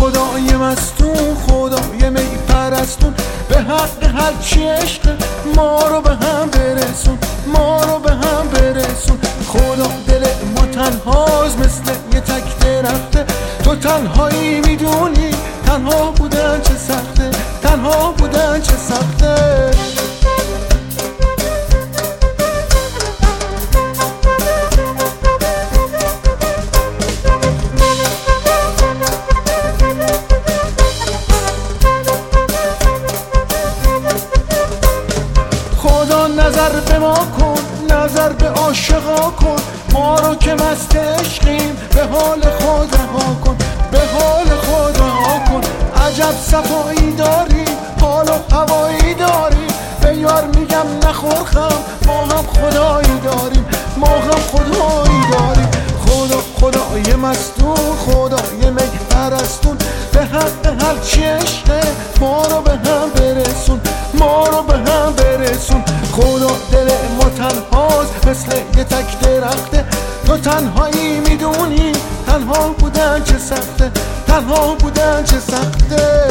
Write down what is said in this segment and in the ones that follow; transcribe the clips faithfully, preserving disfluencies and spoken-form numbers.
خدای مستون، خدای می پرستون، به حق هرچی عشق ما رو به هم برسون، ما رو به هم برسون. خدا دل ما تنهاست مثل یه تک درخته، تو تنهایی میدونی تنها بودن چه سخته، تنها بودن چه سخته. خدا نظر به ما کن، نظر به عاشقا کن، ما رو که مست عشقیم به حال خود رها کن، به حال خود رها کن. عجب صفایی داریم، حال و هوایی داریم، به یار میگم نخور خم، ما هم خدایی داریم، ما هم خدایی داریم. خدا خدای مستون، خدای می پرستون، به حق هرچی عشقه ما رو به هم برسون، ما رو به هم برسون. خدا دل ما تنهاست مثل یه تک درخته، تو تنهایی میدونی تنها بودن چه سخته، تنها بودن چه سخته.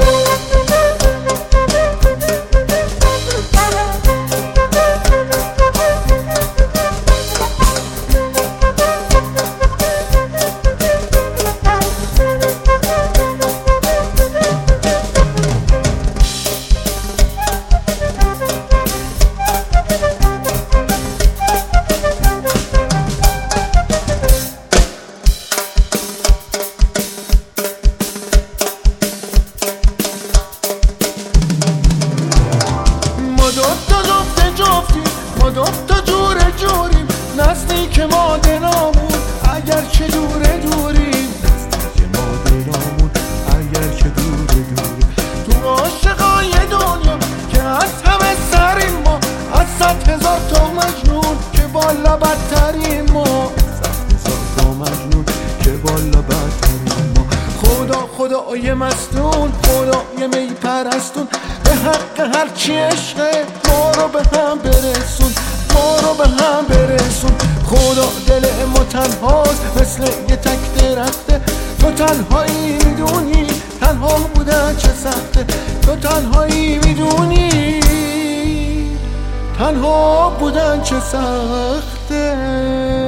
ما دوتا جوره جوریم، نزدیک ما دلامون اگر چه دوره دوریم، نزدیک ما دلامون اگر چه دوره دوریم. تو عاشقای دنیا که از همه سریم ما، از صد هزار تا مجنون که بالا بدتریم ما، صد هزار تا مجنون که بالا بدتریم ما. خدا خدای مستون، خدای می پرستون، به حق هرچی عشقه ما رو به هم برسون، ما رو به هم برسون. خدا دل ما تنهاست مثل یه تک درخته، تو تنهایی میدونی تنها بودن چه سخته، تو تنهایی میدونی تنها بودن چه سخته.